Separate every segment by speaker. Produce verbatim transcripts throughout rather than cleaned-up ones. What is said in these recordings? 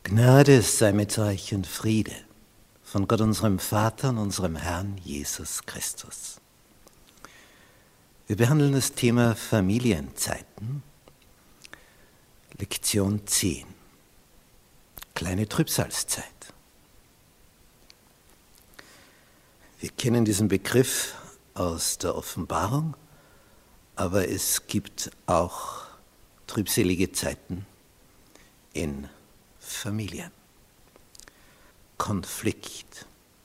Speaker 1: Gnade sei mit euch und Friede von Gott unserem Vater und unserem Herrn Jesus Christus. Wir behandeln das Thema Familienzeiten, Lektion zehn, kleine Trübsalzeit. Wir kennen diesen Begriff aus der Offenbarung, aber es gibt auch trübselige Zeiten in Familien. Konflikt.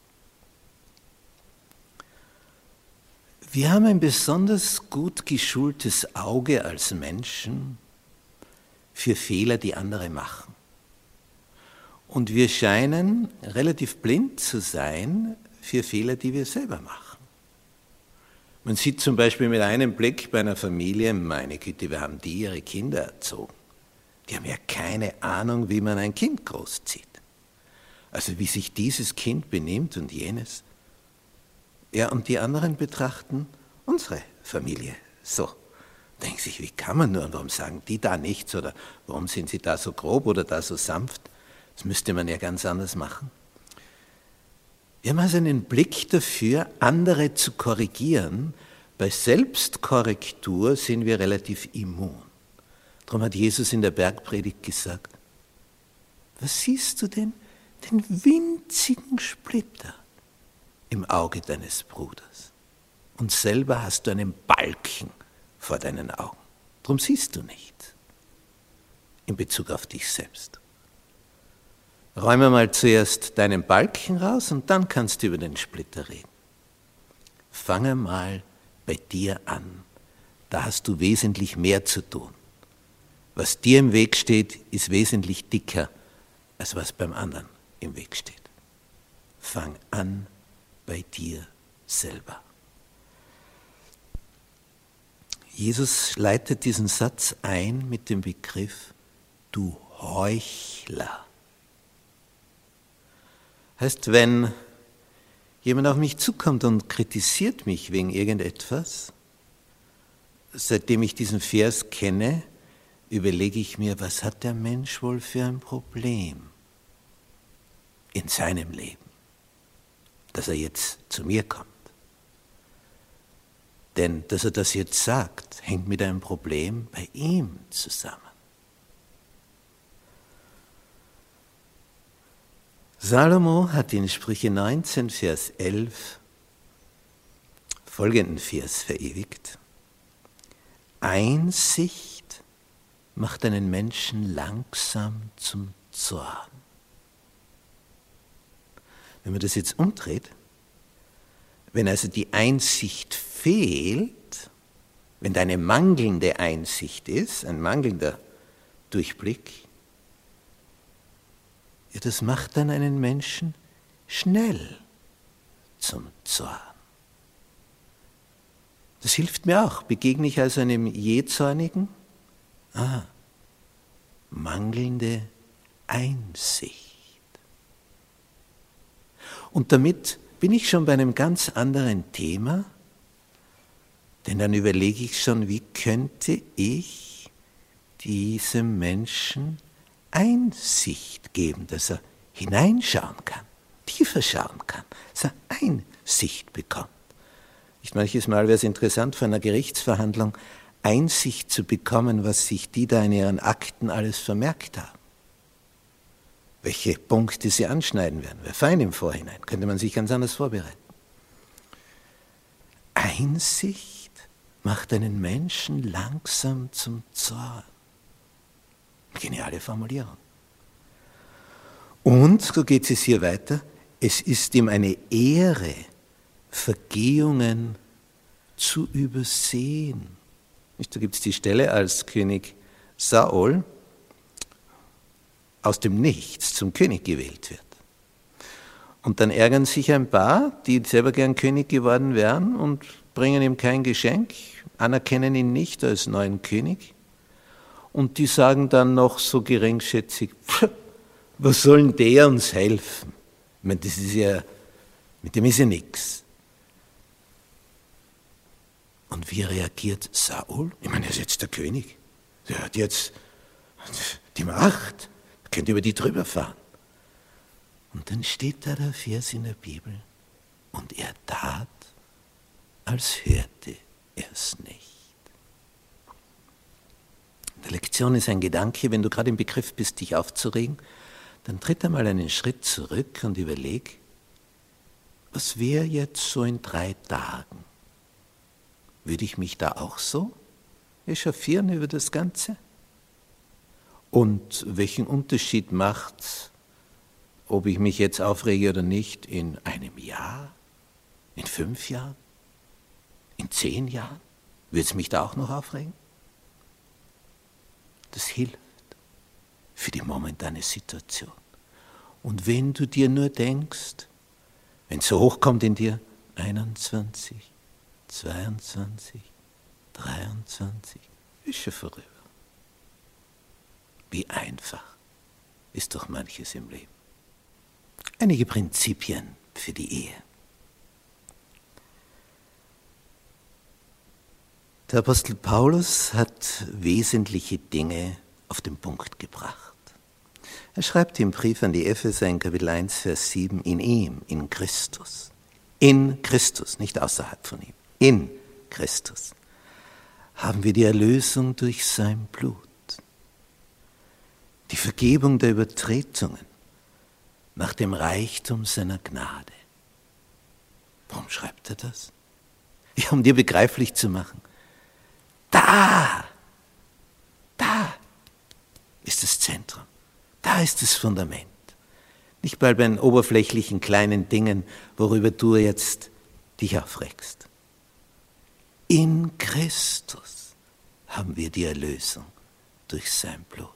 Speaker 1: Wir haben ein besonders gut geschultes Auge als Menschen für Fehler, die andere machen. Und wir scheinen relativ blind zu sein für Fehler, die wir selber machen. Man sieht zum Beispiel mit einem Blick bei einer Familie, meine Güte, wir haben die ihre Kinder erzogen. Die haben ja keine Ahnung, wie man ein Kind großzieht. Also wie sich dieses Kind benimmt und jenes. Ja, und die anderen betrachten unsere Familie so. Denken sich, wie kann man nur und warum sagen die da nichts oder warum sind sie da so grob oder da so sanft? Das müsste man ja ganz anders machen. Wir haben also einen Blick dafür, andere zu korrigieren. Bei Selbstkorrektur sind wir relativ immun. Darum hat Jesus in der Bergpredigt gesagt, was siehst du denn? Den winzigen Splitter im Auge deines Bruders. Und selber hast du einen Balken vor deinen Augen. Darum siehst du nicht in Bezug auf dich selbst. Räume mal zuerst deinen Balken raus und dann kannst du über den Splitter reden. Fange mal bei dir an. Da hast du wesentlich mehr zu tun. Was dir im Weg steht, ist wesentlich dicker, als was beim anderen im Weg steht. Fang an bei dir selber. Jesus leitet diesen Satz ein mit dem Begriff, du Heuchler. Heißt, wenn jemand auf mich zukommt und kritisiert mich wegen irgendetwas, seitdem ich diesen Vers kenne, überlege ich mir, was hat der Mensch wohl für ein Problem in seinem Leben, dass er jetzt zu mir kommt. Denn dass er das jetzt sagt, hängt mit einem Problem bei ihm zusammen. Salomo hat in Sprüche neunzehn, Vers elf folgenden Vers verewigt. Einsicht macht einen Menschen langsam zum Zorn. Wenn man das jetzt umdreht, wenn also die Einsicht fehlt, wenn da eine mangelnde Einsicht ist, ein mangelnder Durchblick, ja, das macht dann einen Menschen schnell zum Zorn. Das hilft mir auch. Begegne ich also einem Jähzornigen? Ah, mangelnde Einsicht. Und damit bin ich schon bei einem ganz anderen Thema, denn dann überlege ich schon, wie könnte ich diesem Menschen Einsicht geben, dass er hineinschauen kann, tiefer schauen kann, dass er Einsicht bekommt. Nicht manches Mal wäre es interessant, vor einer Gerichtsverhandlung Einsicht zu bekommen, was sich die da in ihren Akten alles vermerkt haben. Welche Punkte sie anschneiden werden. Wäre fein im Vorhinein, könnte man sich ganz anders vorbereiten. Einsicht macht einen Menschen langsam zum Zorn. Geniale Formulierung. Und, so geht es hier weiter, es ist ihm eine Ehre, Vergehungen zu übersehen. Da gibt es die Stelle, als König Saul aus dem Nichts zum König gewählt wird. Und dann ärgern sich ein paar, die selber gern König geworden wären und bringen ihm kein Geschenk, anerkennen ihn nicht als neuen König. Und die sagen dann noch so geringschätzig, was soll denn der uns helfen? Ich meine, das ist ja, mit dem ist ja nichts. Und wie reagiert Saul? Ich meine, er ist jetzt der König. Der hat jetzt die Macht. könnte über die drüber fahren. Und dann steht da der Vers in der Bibel, und er tat, als hörte er es nicht. In der Lektion ist ein Gedanke, wenn du gerade im Begriff bist, dich aufzuregen, dann tritt einmal einen Schritt zurück und überleg, was wäre jetzt so in drei Tagen? Würde ich mich da auch so echauffieren über das Ganze? Und welchen Unterschied macht, ob ich mich jetzt aufrege oder nicht, in einem Jahr, in fünf Jahren, in zehn Jahren? Würde es mich da auch noch aufregen? Das hilft für die momentane Situation. Und wenn du dir nur denkst, wenn es so hochkommt in dir, einundzwanzig, zweiundzwanzig, dreiundzwanzig, ist schon vorüber. Wie einfach ist doch manches im Leben. Einige Prinzipien für die Ehe. Der Apostel Paulus hat wesentliche Dinge auf den Punkt gebracht. Er schreibt im Brief an die Epheser in Kapitel eins, Vers sieben, in ihm, in Christus. In Christus, nicht außerhalb von ihm. In Christus haben wir die Erlösung durch sein Blut. Die Vergebung der Übertretungen nach dem Reichtum seiner Gnade. Warum schreibt er das? Ja, um dir begreiflich zu machen. Da, da ist das Zentrum. Da ist das Fundament. Nicht bei den oberflächlichen kleinen Dingen, worüber du jetzt dich aufregst. In Christus haben wir die Erlösung durch sein Blut.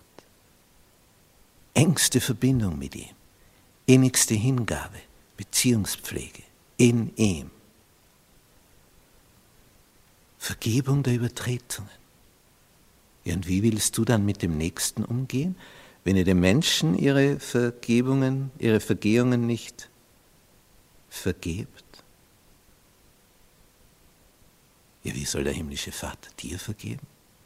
Speaker 1: Engste Verbindung mit ihm, innigste Hingabe, Beziehungspflege in ihm. Vergebung der Übertretungen. Ja, und wie willst du dann mit dem Nächsten umgehen, wenn ihr den Menschen ihre Vergebungen, ihre Vergehungen nicht vergebt? Ja, wie soll der himmlische Vater dir vergeben?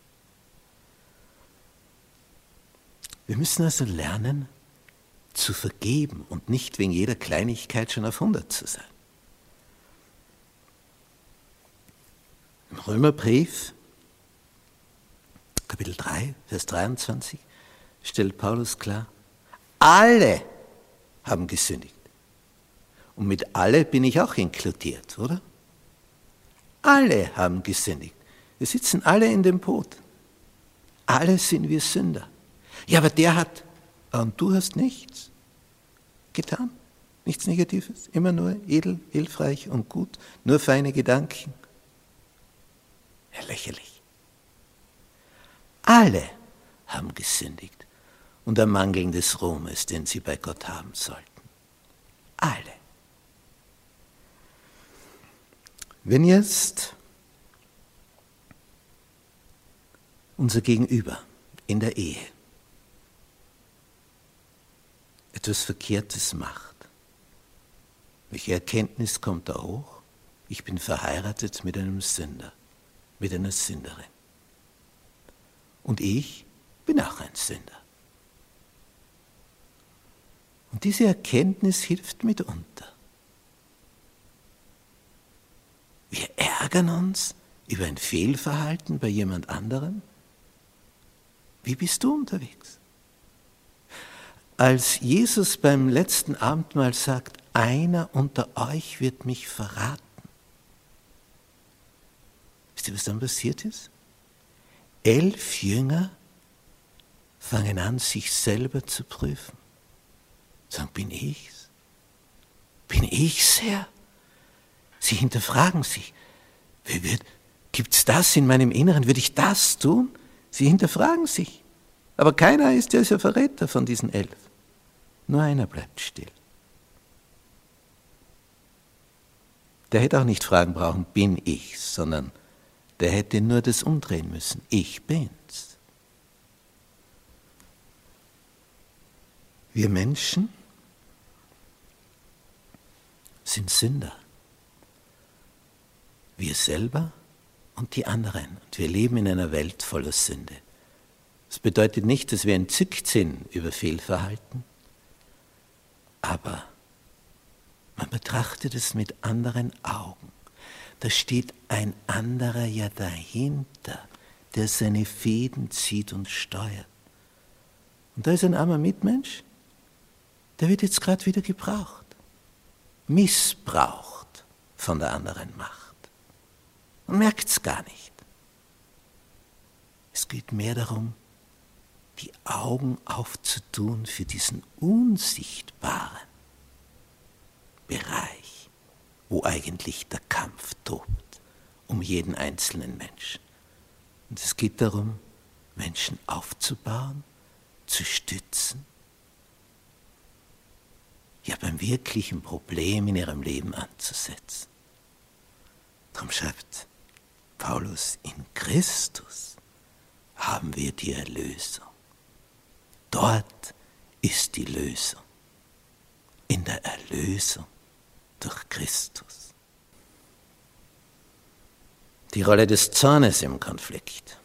Speaker 1: Wir müssen also lernen, zu vergeben und nicht wegen jeder Kleinigkeit schon auf hundert zu sein. Im Römerbrief, Kapitel drei, Vers dreiundzwanzig, stellt Paulus klar, alle haben gesündigt. Und mit alle bin ich auch inkludiert, oder? Alle haben gesündigt. Wir sitzen alle in dem Boot. Alle sind wir Sünder. Ja, aber der hat, und du hast nichts getan. Nichts Negatives, immer nur edel, hilfreich und gut, nur feine Gedanken. Ja, lächerlich. Alle haben gesündigt und ermangeln des Ruhmes, den sie bei Gott haben sollten. Alle. Wenn jetzt unser Gegenüber in der Ehe etwas Verkehrtes macht, welche Erkenntnis kommt da hoch? Ich bin verheiratet mit einem Sünder, mit einer Sünderin. Und ich bin auch ein Sünder. Und diese Erkenntnis hilft mitunter. Wir ärgern uns über ein Fehlverhalten bei jemand anderem. Wie bist du unterwegs? Als Jesus beim letzten Abendmahl sagt, einer unter euch wird mich verraten. Wisst ihr, was dann passiert ist? Elf Jünger fangen an, sich selber zu prüfen. Sagen, bin ich's? Bin ich's, Herr? Sie hinterfragen sich. Gibt es das in meinem Inneren? Würde ich das tun? Sie hinterfragen sich. Aber keiner ist ja Verräter von diesen elf. Nur einer bleibt still. Der hätte auch nicht fragen brauchen, bin ich's, sondern der hätte nur das umdrehen müssen. Ich bin's. Wir Menschen sind Sünder. Wir selber und die anderen. Und wir leben in einer Welt voller Sünde. Das bedeutet nicht, dass wir entzückt sind über Fehlverhalten, aber man betrachtet es mit anderen Augen. Da steht ein anderer ja dahinter, der seine Fäden zieht und steuert. Und da ist ein armer Mitmensch, der wird jetzt gerade wieder gebraucht, missbraucht von der anderen Macht. Man merkt es gar nicht. Es geht mehr darum, die Augen aufzutun für diesen unsichtbaren Bereich, wo eigentlich der Kampf tobt, um jeden einzelnen Menschen. Und es geht darum, Menschen aufzubauen, zu stützen, ja beim wirklichen Problem in ihrem Leben anzusetzen. Darum schreibt Paulus, in Christus haben wir die Erlösung. Dort ist die Lösung. In der Erlösung durch Christus. Die Rolle des Zornes im Konflikt.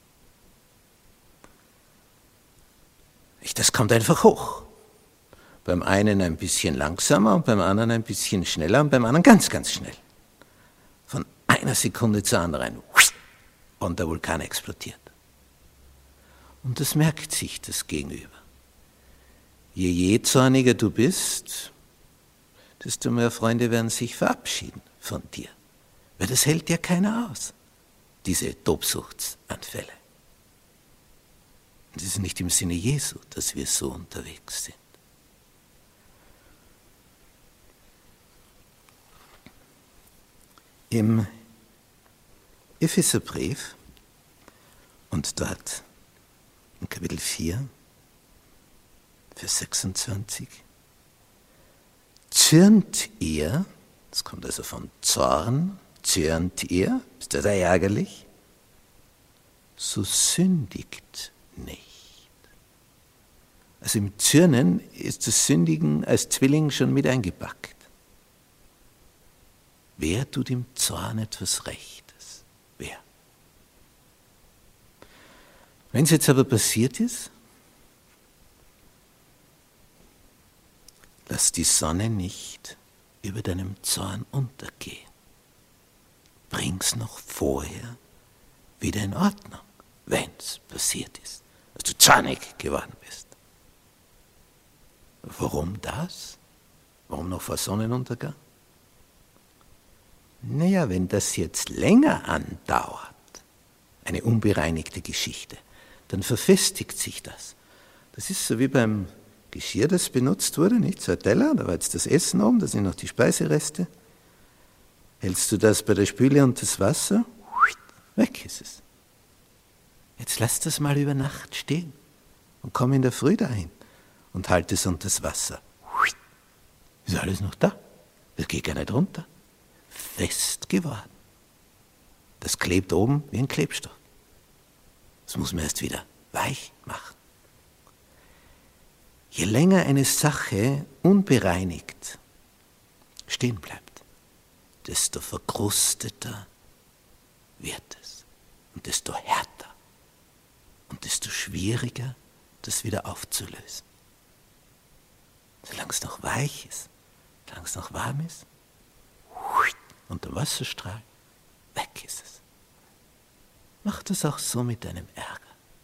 Speaker 1: Das kommt einfach hoch. Beim einen ein bisschen langsamer und beim anderen ein bisschen schneller und beim anderen ganz, ganz schnell. Von einer Sekunde zur anderen. Und der Vulkan explodiert. Und das merkt sich das Gegenüber. Je jähzorniger du bist, desto mehr Freunde werden sich verabschieden von dir. Weil das hält ja keiner aus, diese Tobsuchtsanfälle. Und es ist nicht im Sinne Jesu, dass wir so unterwegs sind. Im Epheserbrief und dort in Kapitel vier, Vers sechsundzwanzig, zürnt ihr, das kommt also von Zorn, zürnt ihr, ist das ärgerlich, so sündigt nicht. Also im Zürnen ist das Sündigen als Zwilling schon mit eingepackt. Wer tut im Zorn etwas Rechtes? Wer? Wenn es jetzt aber passiert ist, lass die Sonne nicht über deinem Zorn untergehen. Bring's noch vorher wieder in Ordnung, wenn es passiert ist, dass du zornig geworden bist. Warum das? Warum noch vor Sonnenuntergang? Naja, wenn das jetzt länger andauert, eine unbereinigte Geschichte, dann verfestigt sich das. Das ist so wie beim Geschirr, das benutzt wurde, nicht? So ein Teller, da war jetzt das Essen oben, da sind noch die Speisereste. Hältst du das bei der Spüle und das Wasser, weg ist es. Jetzt lass das mal über Nacht stehen und komm in der Früh dahin und halt es unter das Wasser. Ist alles noch da? Das geht gar nicht runter. Fest geworden. Das klebt oben wie ein Klebstoff. Das muss man erst wieder weich machen. Je länger eine Sache unbereinigt stehen bleibt, desto verkrusteter wird es und desto härter und desto schwieriger, das wieder aufzulösen. Solange es noch weich ist, solange es noch warm ist, und der Wasserstrahl, weg ist es. Mach das auch so mit deinem Ärger,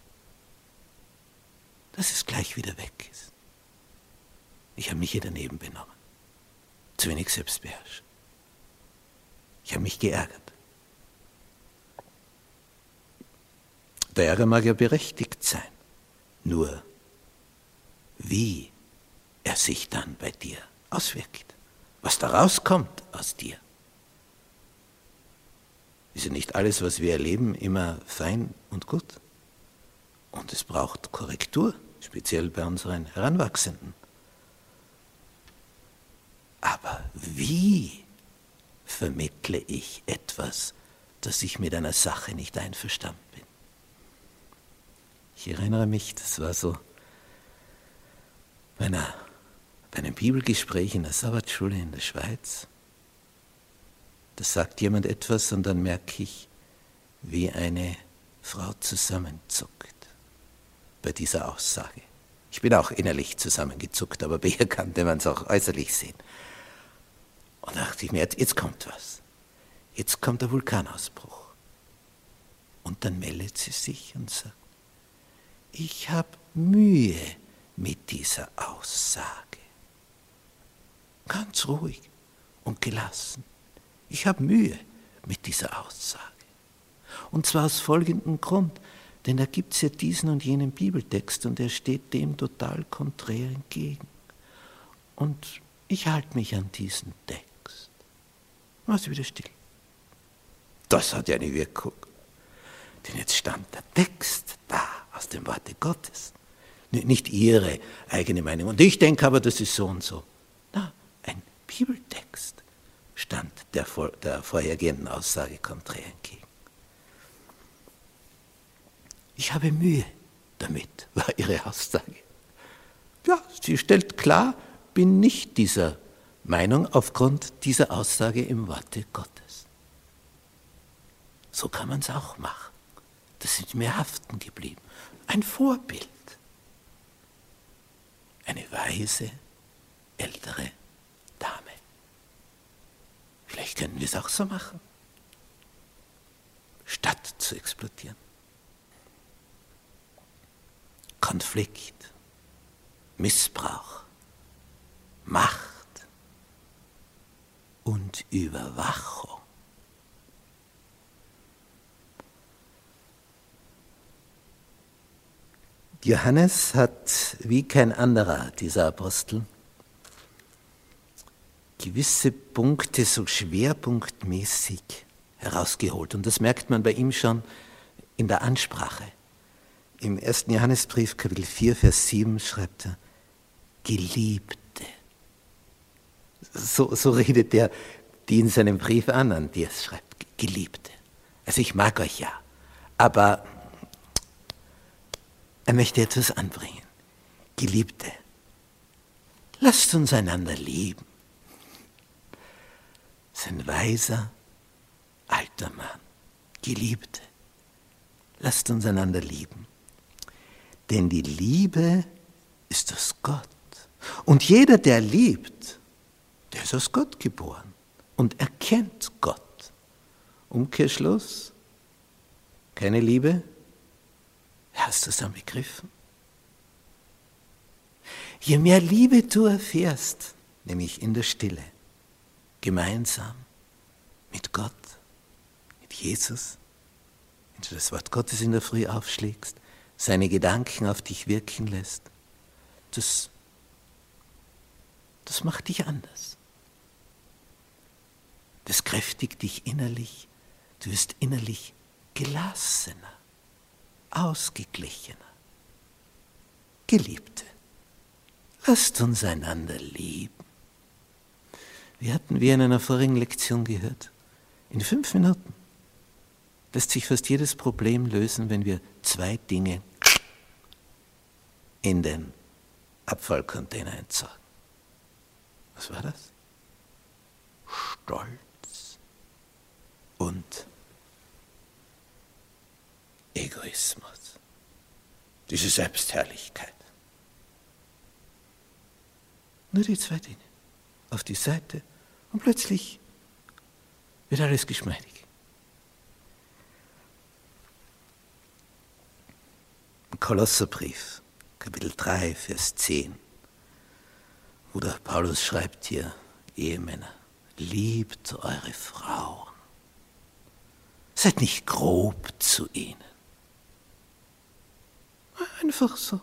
Speaker 1: dass es gleich wieder weg ist. Ich habe mich hier daneben benommen, zu wenig selbstbeherrscht. Ich habe mich geärgert. Der Ärger mag ja berechtigt sein, nur wie er sich dann bei dir auswirkt, was da rauskommt aus dir. Ist ja nicht alles, was wir erleben, immer fein und gut. Und es braucht Korrektur, speziell bei unseren Heranwachsenden. Aber wie vermittle ich etwas, dass ich mit einer Sache nicht einverstanden bin? Ich erinnere mich, das war so bei, einer, bei einem Bibelgespräch in der Sabbatschule in der Schweiz. Da sagt jemand etwas und dann merke ich, wie eine Frau zusammenzuckt. bei dieser Aussage. Ich bin auch innerlich zusammengezuckt, aber bei ihr konnte man es auch äußerlich sehen. Und da dachte ich mir, jetzt, jetzt kommt was. Jetzt kommt der Vulkanausbruch. Und dann meldet sie sich und sagt, ich habe Mühe mit dieser Aussage. Ganz ruhig und gelassen. Ich habe Mühe mit dieser Aussage. Und zwar aus folgendem Grund, denn da gibt es ja diesen und jenen Bibeltext und er steht dem total konträr entgegen. Und ich halte mich an diesen Text. War sie wieder still. Das hat ja eine Wirkung. Denn jetzt stand der Text da aus dem Worte Gottes. Nicht ihre eigene Meinung. Und ich denke aber, das ist so und so. Na, ein Bibeltext stand der, vor, der vorhergehenden Aussage konträr entgegen. Ich habe Mühe damit, war ihre Aussage. Ja, sie stellt klar, bin nicht dieser Meinung aufgrund dieser Aussage im Worte Gottes. So kann man es auch machen. Das ist mir haften geblieben. Ein Vorbild. Eine weise, ältere Dame. Vielleicht können wir es auch so machen, statt zu explodieren. Konflikt, Missbrauch, Macht und Überwachung. Johannes hat, wie kein anderer dieser Apostel, gewisse Punkte so schwerpunktmäßig herausgeholt. Und das merkt man bei ihm schon in der Ansprache. Im ersten Johannesbrief, Kapitel vier, Vers sieben, schreibt er, Geliebte. So, so redet er die in seinem Brief an, an die er es schreibt, Geliebte. Also ich mag euch ja, aber er möchte etwas anbringen. Geliebte, lasst uns einander lieben. Das ist ein weiser, alter Mann. Geliebte, lasst uns einander lieben. Denn die Liebe ist aus Gott. Und jeder, der liebt, der ist aus Gott geboren und erkennt Gott. Umkehrschluss, keine Liebe? Hast du es dann begriffen? Je mehr Liebe du erfährst, nämlich in der Stille, gemeinsam mit Gott, mit Jesus, wenn du das Wort Gottes in der Früh aufschlägst, seine Gedanken auf dich wirken lässt, das, das macht dich anders. Das kräftigt dich innerlich, du wirst innerlich gelassener, ausgeglichener. Geliebte, lasst uns einander lieben. Wie hatten wir in einer vorigen Lektion gehört? In fünf Minuten lässt sich fast jedes Problem lösen, wenn wir zwei Dinge in den Abfallcontainer entsorgen. Was war das? Stolz und Egoismus. Diese Selbstherrlichkeit. Nur die zwei Dinge. Auf die Seite und plötzlich wird alles geschmeidig. Im Kolosserbrief, Kapitel drei, Vers zehn, wo der Paulus schreibt hier, Ehemänner, liebt eure Frauen. Seid nicht grob zu ihnen. Einfach so.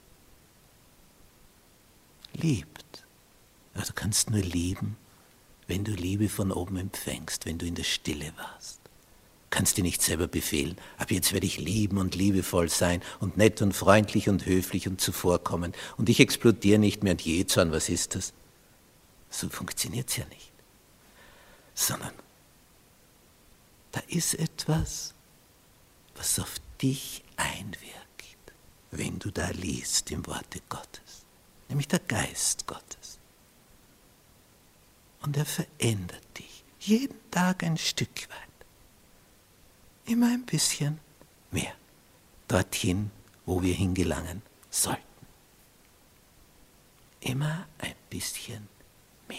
Speaker 1: Liebt. Aber du kannst nur lieben, wenn du Liebe von oben empfängst, wenn du in der Stille warst. Du kannst dir nicht selber befehlen, ab jetzt werde ich lieben und liebevoll sein und nett und freundlich und höflich und zuvorkommend und ich explodiere nicht mehr und Jähzorn, was ist das? So funktioniert es ja nicht. Sondern da ist etwas, was auf dich einwirkt, wenn du da liest im Worte Gottes, nämlich der Geist Gottes. Und er verändert dich jeden Tag ein Stück weit, immer ein bisschen mehr, dorthin, wo wir hingelangen sollten. Immer ein bisschen mehr.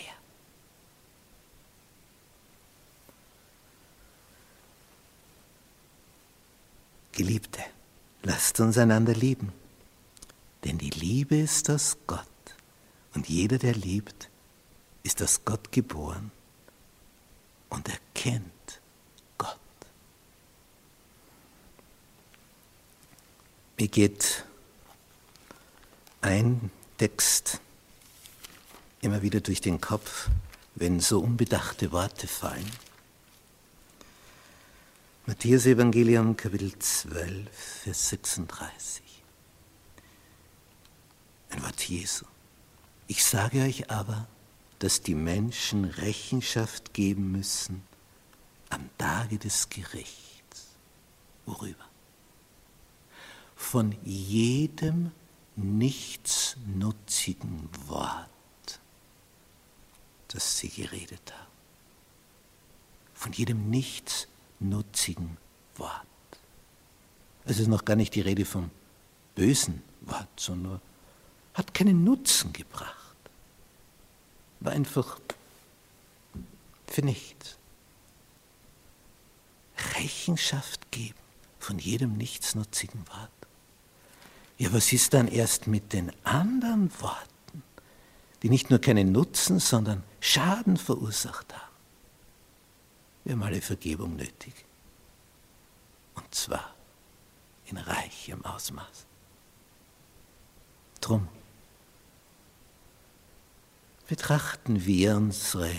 Speaker 1: Geliebte, lasst uns einander lieben, denn die Liebe ist aus Gott und jeder, der liebt, ist aus Gott geboren und erkennt Gott. Mir geht ein Text immer wieder durch den Kopf, wenn so unbedachte Worte fallen. Matthäus Evangelium, Kapitel zwölf, Vers sechsunddreißig. Ein Wort Jesu. Ich sage euch aber, dass die Menschen Rechenschaft geben müssen am Tage des Gerichts. Worüber? Von jedem nichtsnutzigen Wort, das sie geredet haben. Von jedem nichtsnutzigen Wort. Es ist noch gar nicht die Rede vom bösen Wort, sondern hat keinen Nutzen gebracht. War einfach für nichts. Rechenschaft geben von jedem nichtsnutzigen Wort. Ja, was ist dann erst mit den anderen Worten, die nicht nur keinen Nutzen, sondern Schaden verursacht haben? Wir haben alle Vergebung nötig. Und zwar in reichem Ausmaß. Drum betrachten wir unsere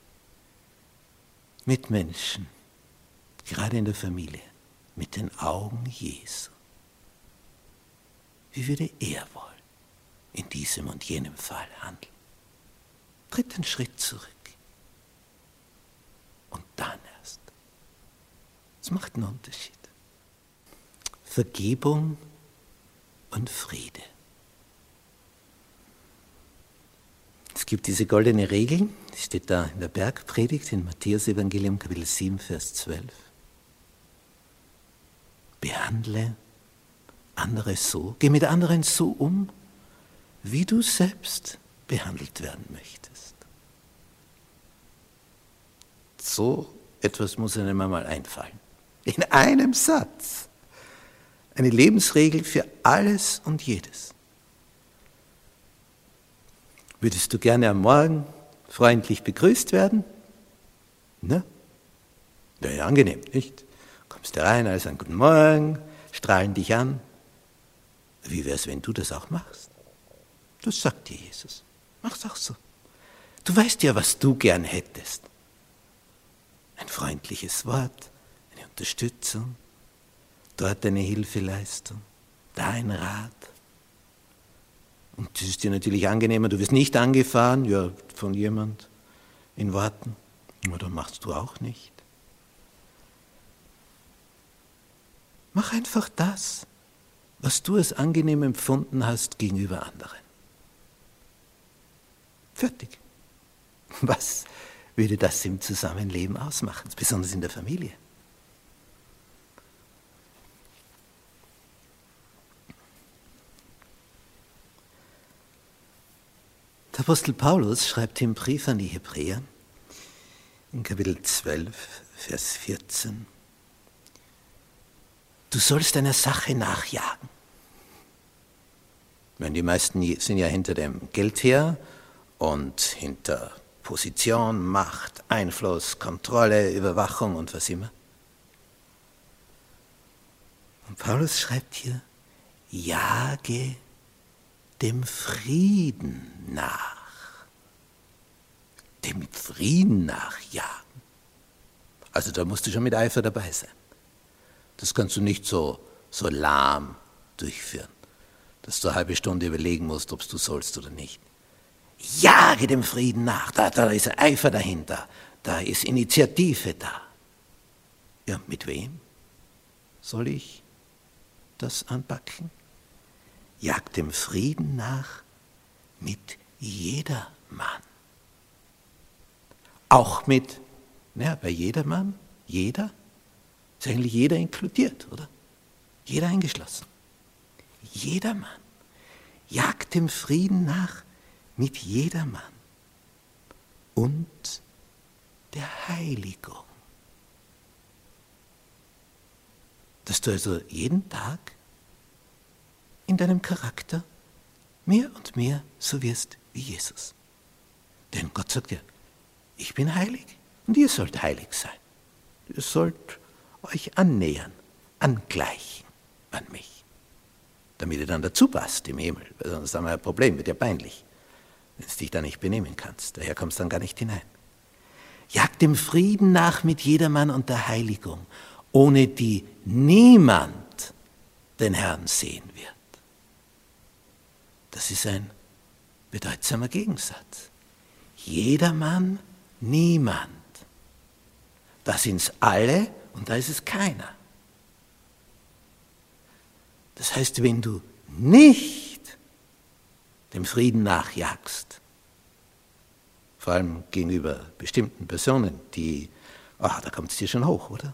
Speaker 1: Mitmenschen, gerade in der Familie, mit den Augen Jesu. Wie würde er wohl in diesem und jenem Fall handeln? Tritt einen Schritt zurück. Und dann erst. Das macht einen Unterschied. Vergebung und Friede. Es gibt diese goldene Regel, die steht da in der Bergpredigt, in Matthäus Evangelium, Kapitel sieben, Vers zwölf. Behandle andere so, geh mit anderen so um, wie du selbst behandelt werden möchtest. So etwas muss einem einmal einfallen. In einem Satz. Eine Lebensregel für alles und jedes. Würdest du gerne am Morgen freundlich begrüßt werden? Ne? Wäre ja angenehm, nicht? Kommst du rein, alle sagen Guten Morgen, strahlen dich an. Wie wäre es, wenn du das auch machst? Das sagt dir Jesus. Mach's auch so. Du weißt ja, was du gern hättest. Ein freundliches Wort, eine Unterstützung, dort eine Hilfeleistung, da ein Rat. Und das ist dir natürlich angenehmer, du wirst nicht angefahren, ja, von jemand in Worten, oder machst du auch nicht. Mach einfach das, was du als angenehm empfunden hast gegenüber anderen. Fertig. Was würde das im Zusammenleben ausmachen, besonders in der Familie? Der Apostel Paulus schreibt im Brief an die Hebräer, in Kapitel zwölf, Vers vierzehn, du sollst einer Sache nachjagen. Meine, die meisten sind ja hinter dem Geld her und hinter Position, Macht, Einfluss, Kontrolle, Überwachung und was immer. Und Paulus schreibt hier, jage dem Frieden nach. Dem Frieden nachjagen. Also da musst du schon mit Eifer dabei sein. Das kannst du nicht so, so lahm durchführen, dass du eine halbe Stunde überlegen musst, ob du sollst oder nicht. Jage dem Frieden nach, da, da ist Eifer dahinter, da ist Initiative da. Ja, mit wem soll ich das anpacken? Jag dem Frieden nach mit jedermann. Auch mit, naja, bei jedermann, jeder, ist eigentlich jeder inkludiert, oder? Jeder eingeschlossen. jedermann. Jagt dem Frieden nach mit jedermann und der Heiligung. Dass du also jeden Tag in deinem Charakter mehr und mehr so wirst wie Jesus. Denn Gott sagt ja, ich bin heilig und ihr sollt heilig sein. Ihr sollt euch annähern, angleichen an mich, damit ihr dann dazu passt im Himmel. Weil sonst haben wir ein Problem, wird ja peinlich, wenn du dich da nicht benehmen kannst. Daher kommst du dann gar nicht hinein. Jagt dem Frieden nach mit jedermann und der Heiligung, ohne die niemand den Herrn sehen wird. Das ist ein bedeutsamer Gegensatz. Jedermann, niemand. Da sind es alle und da ist es keiner. Das heißt, wenn du nicht dem Frieden nachjagst, vor allem gegenüber bestimmten Personen, die, ah, da kommt es dir schon hoch, oder?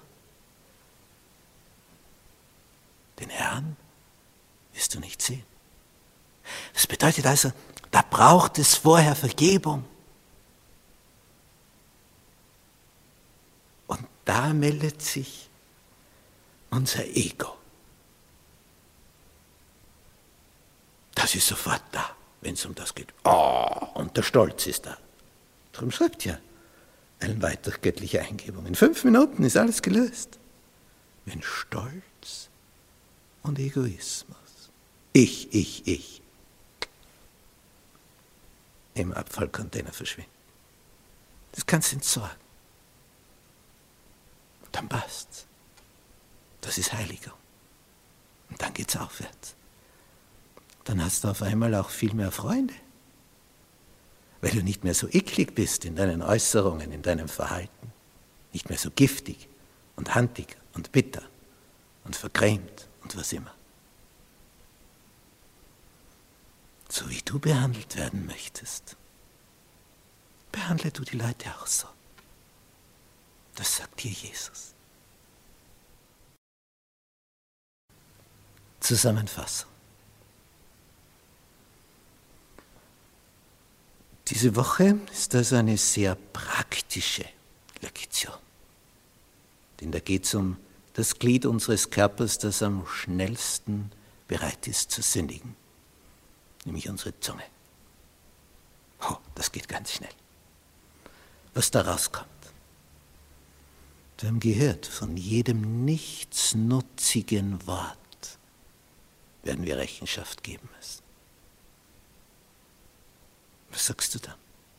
Speaker 1: Den Herrn wirst du nicht sehen. Das bedeutet also, da braucht es vorher Vergebung. Und da meldet sich unser Ego. Das ist sofort da, wenn es um das geht. Oh, und der Stolz ist da. Darum schreibt ja Ellen White durch göttliche Eingebung. In fünf Minuten ist alles gelöst. Wenn Stolz und Egoismus, ich, ich, ich, im Abfallcontainer verschwinden. Das kannst du entsorgen. Dann passt's. Das ist Heiligung. Und dann geht's aufwärts. Dann hast du auf einmal auch viel mehr Freunde. Weil du nicht mehr so eklig bist in deinen Äußerungen, in deinem Verhalten. Nicht mehr so giftig und handig und bitter und vergrämt und was immer. So wie du behandelt werden möchtest, behandle du die Leute auch so. Das sagt dir Jesus. Zusammenfassung. Diese Woche ist also eine sehr praktische Lektion. Denn da geht es um das Glied unseres Körpers, das am schnellsten bereit ist zu sündigen, nämlich unsere Zunge. Oh, das geht ganz schnell. Was da rauskommt. Wir haben gehört, von jedem nichtsnutzigen Wort werden wir Rechenschaft geben müssen. Was sagst du dann?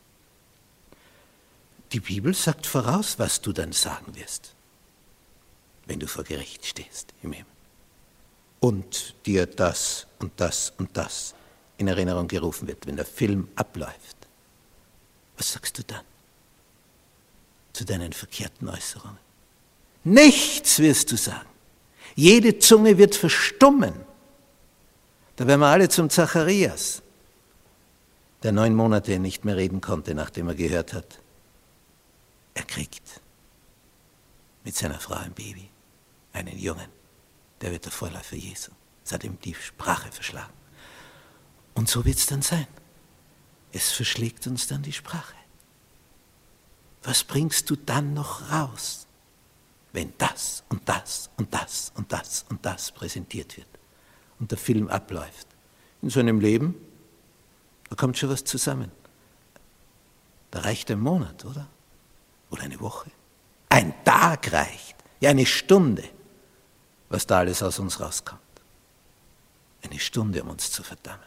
Speaker 1: Die Bibel sagt voraus, was du dann sagen wirst, wenn du vor Gericht stehst im Himmel. Und dir das und das und das in Erinnerung gerufen wird, wenn der Film abläuft. Was sagst du dann zu deinen verkehrten Äußerungen? Nichts wirst du sagen. Jede Zunge wird verstummen. Da werden wir alle zum Zacharias, der neun Monate nicht mehr reden konnte, nachdem er gehört hat, er kriegt mit seiner Frau ein Baby, einen Jungen, der wird der Vorläufer Jesu. Es hat ihm die Sprache verschlagen. Und so wird es dann sein. Es verschlägt uns dann die Sprache. Was bringst du dann noch raus, wenn das und das und das und das und das präsentiert wird und der Film abläuft? In so einem Leben, da kommt schon was zusammen. Da reicht ein Monat, oder? Oder eine Woche. Ein Tag reicht. Ja, eine Stunde, was da alles aus uns rauskommt. Eine Stunde, um uns zu verdammen.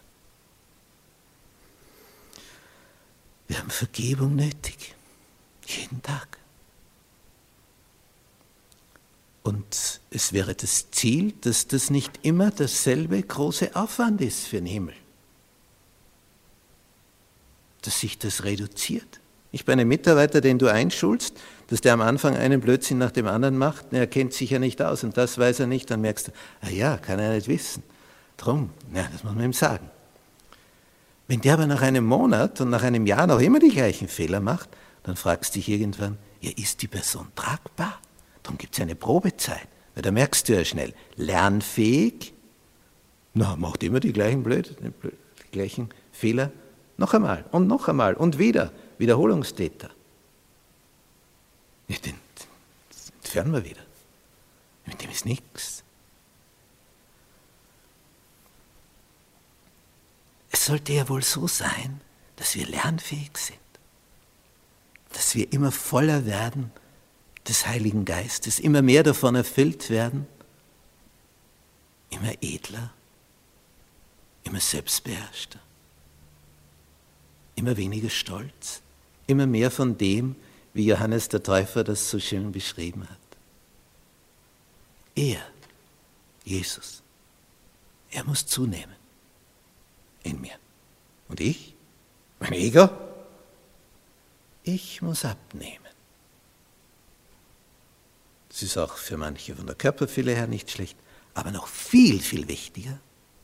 Speaker 1: Wir haben Vergebung nötig. Jeden Tag. Und es wäre das Ziel, dass das nicht immer derselbe große Aufwand ist für den Himmel. Dass sich das reduziert. Nicht bei einem Mitarbeiter, den du einschulst, dass der am Anfang einen Blödsinn nach dem anderen macht, er kennt sich ja nicht aus und das weiß er nicht, dann merkst du, ah ja, kann er nicht wissen. Drum, ja, das muss man ihm sagen. Wenn der aber nach einem Monat und nach einem Jahr noch immer die gleichen Fehler macht, dann fragst du dich irgendwann, ja, ist die Person tragbar? Darum gibt es eine Probezeit, weil da merkst du ja schnell, lernfähig Na, macht immer die gleichen Blöd, die gleichen Fehler. Noch einmal und noch einmal und wieder. Wiederholungstäter. Ja, den, den entfernen wir wieder. Mit dem ist nichts. Es sollte ja wohl so sein, dass wir lernfähig sind, dass wir immer voller werden des Heiligen Geistes, immer mehr davon erfüllt werden, immer edler, immer selbstbeherrschter, immer weniger stolz, immer mehr von dem, wie Johannes der Täufer das so schön beschrieben hat. Er, Jesus, er muss zunehmen in mir. Und ich, mein Ego, ich muss abnehmen. Das ist auch für manche von der Körperfülle her nicht schlecht, aber noch viel, viel wichtiger,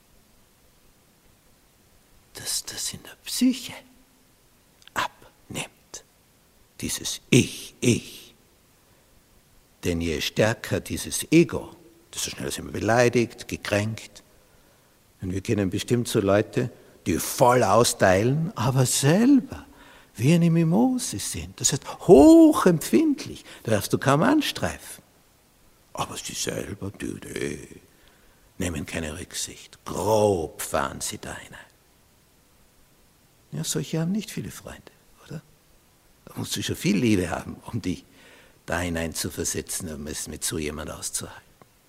Speaker 1: dass das in der Psyche abnimmt. Dieses Ich, Ich. Denn je stärker dieses Ego, desto schneller sind wir beleidigt, gekränkt. Und wir kennen bestimmt so Leute, die voll austeilen, aber selber wie eine Mimose sind. Das heißt, hochempfindlich. Da darfst du kaum anstreifen. Aber sie selber, die, die nehmen keine Rücksicht. Grob fahren sie da hinein. Ja, solche haben nicht viele Freunde, oder? Da musst du schon viel Liebe haben, um dich da hinein zu versetzen, um es mit so jemand auszuhalten.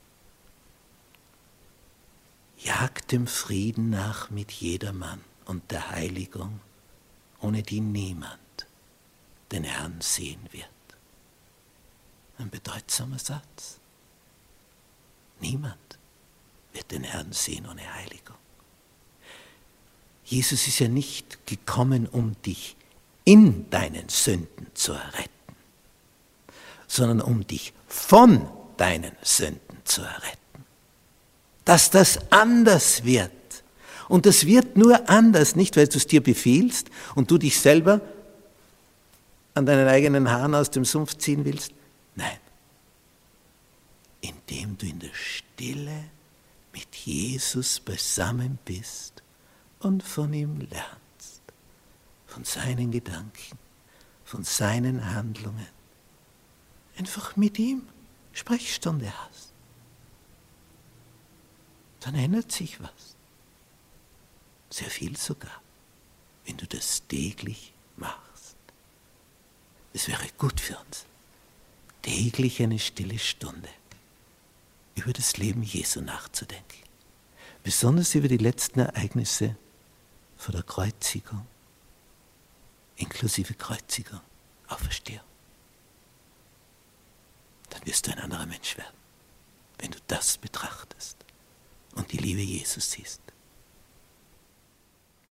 Speaker 1: Jagt dem Frieden nach mit jedermann und der Heiligung, ohne die niemand den Herrn sehen wird. Ein bedeutsamer Satz. Niemand wird den Herrn sehen ohne Heiligung. Jesus ist ja nicht gekommen, um dich in deinen Sünden zu erretten, sondern um dich von deinen Sünden zu erretten. Dass das anders wird. Und das wird nur anders, nicht weil du es dir befiehlst und du dich selber an deinen eigenen Haaren aus dem Sumpf ziehen willst. Nein, indem du in der Stille mit Jesus beisammen bist und von ihm lernst, von seinen Gedanken, von seinen Handlungen, einfach mit ihm Sprechstunde hast. Dann ändert sich was. Sehr viel sogar, wenn du das täglich machst. Es wäre gut für uns, täglich eine stille Stunde über das Leben Jesu nachzudenken. Besonders über die letzten Ereignisse vor der Kreuzigung, inklusive Kreuzigung, Auferstehung. Dann wirst du ein anderer Mensch werden, wenn du das betrachtest und die Liebe Jesus siehst.